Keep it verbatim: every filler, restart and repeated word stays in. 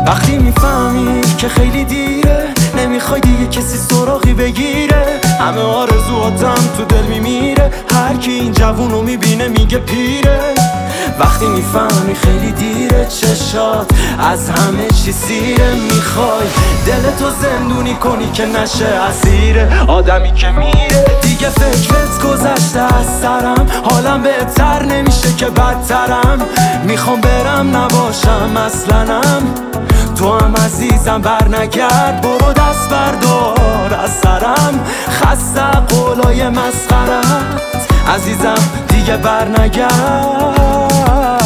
وقتی میفهمی که خیلی دیره، نمیخوای دیگه کسی سراغی بگیره، همه آرزوهاتم تو دل میمیره، هر کی این جوونو میبینه میگه پیره. وقتی میفهمی خیلی دیره، چشات از همه چی سیره، میخوای دلتو زندونی کنی که نشه اسیر آدمی که میره. دیگه فکرت گذشته از سرم، حالم بهتر نمیشه که بدترم، میخوام برم نباشم اصلنم، تو هم عزیزم برنگرد، برو دست بردار از سرم، خسته قولای مسخرت، عزیزم دیگه برنگرد.